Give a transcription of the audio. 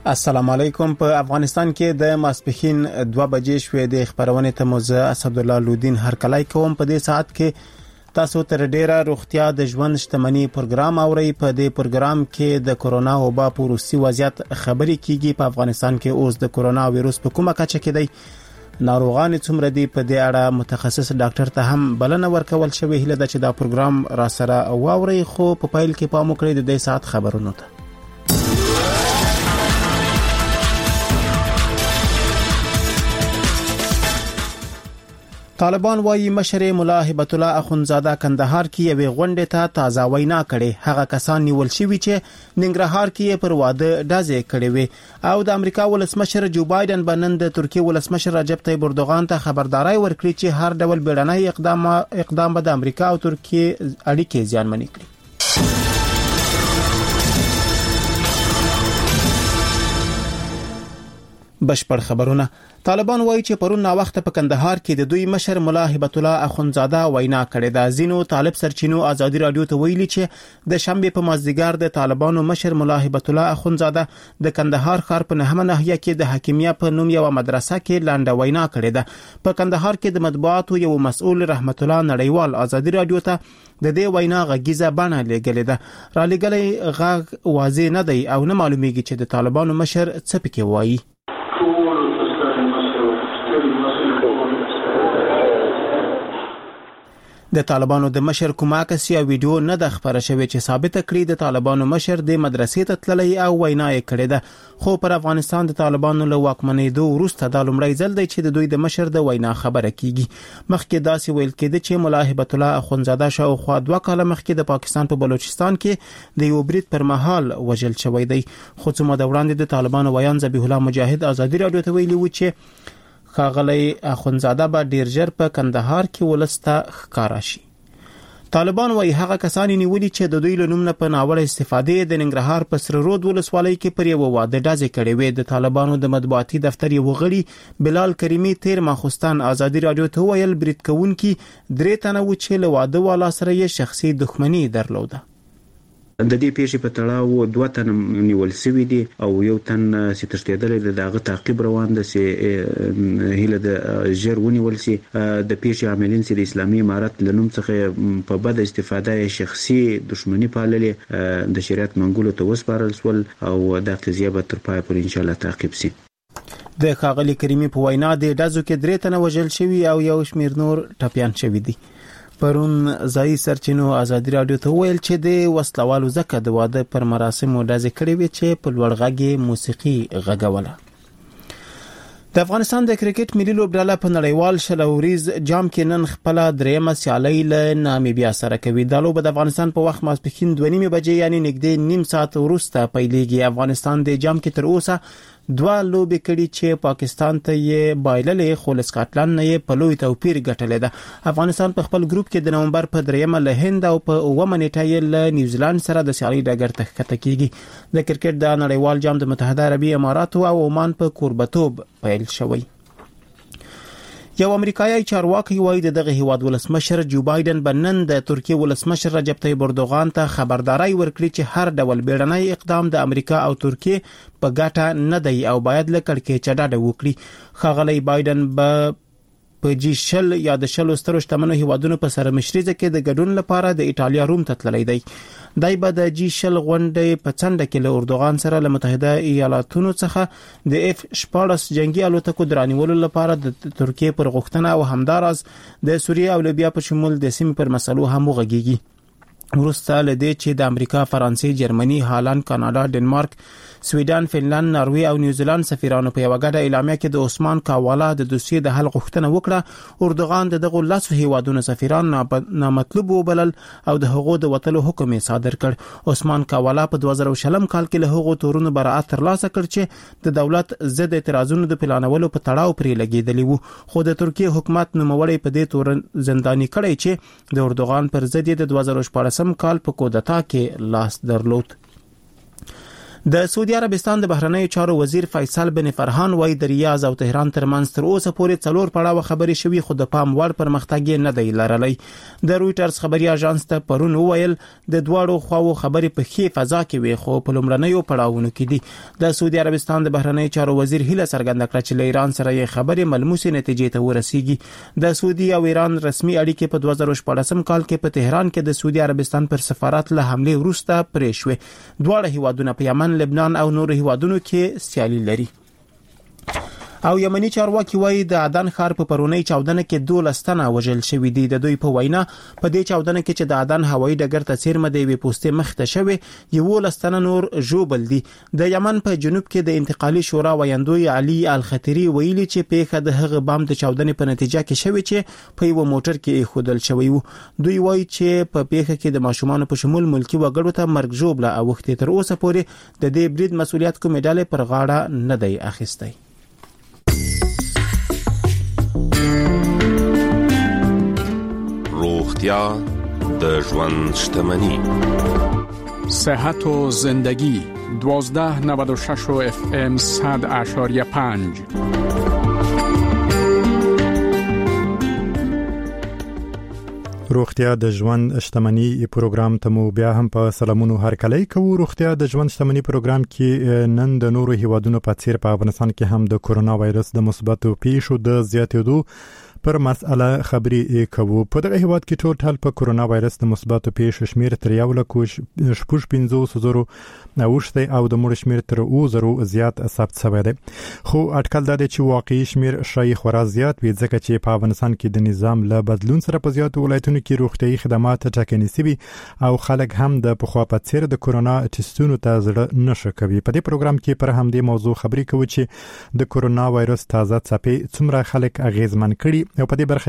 السلام علیکم. په افغانستان کې د ماسپښین 2 بجې شوې د خبرونه ته موزه اسد الله لودین هر کلای کوم. په دې ساعت کې تاسو تر ډیره روغتیا د ژوند شتمنۍ پروګرام اورئ. په دې پروګرام کې د کورونا وبا په روسي وضعیت خبري کیږي. په افغانستان کې اوس د کورونا وایروس په کومه کچه کې دی، ناروغان څومره دي، په دې اړه متخصص ډاکټر ته هم بلنه ورکول شوې. هله د چې دا پروګرام را سره واوري، خو په پایل کې پام وکړئ د دې ساعت خبرونو ته. طالبان وايي مشر مولا هبت الله اخونزاده کندهار کې یوې غونډې ته تازه وینا کړې. هغه کسان نیول شوي چې ننګرهار کې پر واده ډازې کړې وي. او د امریکا ولسمشر جو بایدن بنن د ترکیه ولسمشر رجب طیب اردوغان ته خبرداري ورکړي چې هر ډول بیړنی اقدام به د امریکا او ترکیه اړیکې زیانمنې کړي. بشپړ خبرونه. طالبان وایي چې پرون نا وخت په کندهار کې د دوی مشر مولا هبت الله اخونزاده وینا کړې ده. زینو طالب سرچینو ازادي رادیو ته ویلي چې د شنبه په مازدیګر د طالبانو مشر مولا هبت الله اخونزاده د کندهار ښار په نهمه ناحیه کې د حکیمیه په نوم یو مدرسه کې لاندې وینا کړې ده. په کندهار کې د مطبوعاتو یو مسؤل رحمت الله نړیوال ازادي رادیو ته د دې وینا غږیزه بڼه لګلې ده. را لګلې غږ واضح نه دی او نه معلومیږي چې د طالبانو مشر څه پکې وایي. د طالبانو د مشر کومه کسي ویډیو نه د خبره شوی چې ثابت کړي د طالبانو مشر د مدرسې ته تللی او وینا یې کړې ده. خو پر افغانستان د طالبانو له واکمنۍ دوه وروسته د لومړی ځل دی چې د دوی د مشر د وینا خبره کیږي. مخکې داسې ویل کېده چې مولا هبت الله اخونزاده شاوخوا 2 کاله مخکې د پاکستان په بلوچستان کې د یو برید پر مهال وژل شوی دی. خو څه موده وړاندې د طالبانو ویان ذبیح الله مجاهد ازادي رادیو ته ویلي و چې ښاغلی اخونزاده به ډیر ژر په کندهار کې ولسته ښکارا شي. طالبان وايي هغه کسان نیولي چې د دوی له نوم نه په ناوړه استفادې د ننګرهار په سره رود ولسوالۍ کې پر یو واده ډازې کړې وې. د طالبانو د مطبوعاتي دفتر یو غړي بلال کریمی تیر ماخوستان ازادي رادیو ته ویل برید کوونکي 3 تنه و چې له واده والا سره یې شخصي دښمني درلوده. د دې پیښې په تړاو 2 تن نیول شوي دي او یو تن چې تښتېدلی دی. دغه تعقیب روان ده چې هیله د ژر ونیول شي. د پیښې عاملین چې د اسلامي امارت له نوم څخه په بد استفاده شخصي دښمني پاللې د شریعت منګولو ته وسپارل شول او د قضیه به تر پای پورې ان شاء الله تعقیب شي. د ښاغلي کریمی په وینا د ډزو کې 3 تنه وژل شوي او یو شمیر نور ټپیان شوي دي. پرون ځای سرچینو ازادي رادیو ته ویل چې د وسلوالو زکه د واده پر مراسمو ډزې کړې وي چې په لوړ غږ موسیقي غږوله. د افغانستان د کرکټ ملي لوبډله په نړیوال شلوریز جام کې نن خپل درېمه سیالي له نامیبیا سره کوي. د لوب د افغانستان په وخت ماسپښین 2:30 بجې یعنی نږدې نیم ساعت وروسته پیلېږي. افغانستان د جام کې تر اوسه 2 لوبې کړي چې پاکستان ته یې بایللې، خو سکاټلند نه یې په لوی توپیر ګټلې ده. افغانستان په خپل ګروپ کې د نومبر په 3 له هند او په 9 نیټه یې له نیوزیلند سره د سیالي ډګر ته ښکته کیږي. د کرکټ د نړیوال جام د متحده عربي اماراتو او عمان په کوربتوب پیل شوی. یو امریکایي چارواکي وایي دغه هیواد ولسمشر جو بایدن بنن د ترکیه ولسمشر رجب طیب اردوغان ته خبرداري ورکړي چې هر ډول بیړنی اقدام د امریکا او ترکیه په ګټه نه دی او باید له کړکېچ ډډه وکړي. ښاغلی بایدن به په G20 یا د 20 سترو شتمنو هیوادونو په سره مشرزه کې د ګډون لپاره د ایټالیا روم ته تللی دی. دای به د G20 غونډې په څنډه کې له اردوغان سره له متحده ایالاتونو څخه د F-14 جنگي الوتکو درانیولو لپاره د ترکیه پر غوښتنه او همدارس د سوریه او لیبیا په شمول د سیمې پر مسلو هم وغږیږي. ورسته لدې چې د امریکا، فرانسې، جرمني، هالند، کاناډا، ډنمارک، سویډن، فنلند، ناروې او نیوزیلند سفیرانو په یو غډه اعلامیه کې د عثمان کاوالا د دوسیې د حل غوښتنه وکړه. اردوغان دغه 10 هیوادونو سفیران نامطلوب وبلل او د هغو د وټلو حکم یې صادر کړ. عثمان کاوالا په 2020 کال کې له هغو تورونو براءت ترلاسه کړ چې د دولت ضد اعتراضونو د پلانولو په تړاو پرې لګیدلی وو. خو د ترکیه حکومت نوموړی په دې تور زنداني کړی چې د اردوغان پر ضد د 2014 کال په کودتا کې لاس درلود. د سعودي عربستان د بهرنیو چارو وزیر فیصل بن فرحان وايي د ریاض او تهران ترمنځ تر اوسه پورې 4 پړاو خبرې شوي خو د پام وړ پرمختګ نه دی لرلی. د رويټرز خبري اژانس ته پرون وویل د دواړو خواو خبرې په ښه فضا کې وي خو په لومړنیو پړاوونو کې دي. د سعودي عربستان د بهرنیو چارو وزیر هیله څرګنده کړه چې له ایران سره یې خبرې ملموسه نتیجې ته ورسیږي. د سعودي او ایران رسمي اړیکې په 2014 کال کې په تهران کې د سعودي عربستان پر سفارت له حمله وروسته پرې شوې. دواړه هیوادونه په یمن، لبنان او نورو هیوادونو کې سیالي لري. او یمنی چارواکي وایي د عدن ښار په پرونی چاودنه کې 12 تنه وژل شوي دي. د دوی په وینا په دې چاودنه کې چې د عدن هوایي ډګر ته څیرمه دی وي پوسټه مخته شوی 11 تنه نور ژوبل دي. د یمن په جنوب کې د انتقالي شورا ویاندوی علي الخطری ویلي چې پیښه د هغه بام د چاودنې په نتیجه کې شوی چې په یو موټر کې خودل شوی وو. دوی وایي چې په پیښه کې د ماشومان په شمول ملکی وګړو ته مرګ ژوبله اوخته تر اوسه پورې د دې برید مسولیت کومه ډله پر غاړه نه دی اخیستی. روغتیا د ژوند شتمني. صحت و زندگی 1296 FM 100.5. روغتیا د ژوند شتمني پروګرام ته مو بیا هم په سلامونو هرکلی کوو. روغتیا د ژوند شتمني پروګرام کې نن د نورو هیوادونو په څیر په افغانستان کې هم د کورونا وایرس د مثبتو پیښو د زیاتېدو پر مسأله خبرې کوو. په دغه هیواد کې ټوټل په کورونا وایرس د مثبتو پیښو شمیر تر 1,15,000 اوښتی او د مړو شمیر تر 2,000 زیات ثبت شوی دی. خو اټکل دا دی چې واقعي شمیر شای خورا زیات وي ځکه چې په افغانستان کې د نظام له بدلون سره په زیاتو ولایتونو کې روغتیايي خدمات ټاکنې شوي او خلک هم د پخوا په څیر د کورونا ټیسټونو ته زړه نشي کوي. په دې پروګرام کې پر همدې موضوع خبرې کوو چې د کورونا وایرس تازه څپې څومره خلک اغیزمن کړي او په دې برخه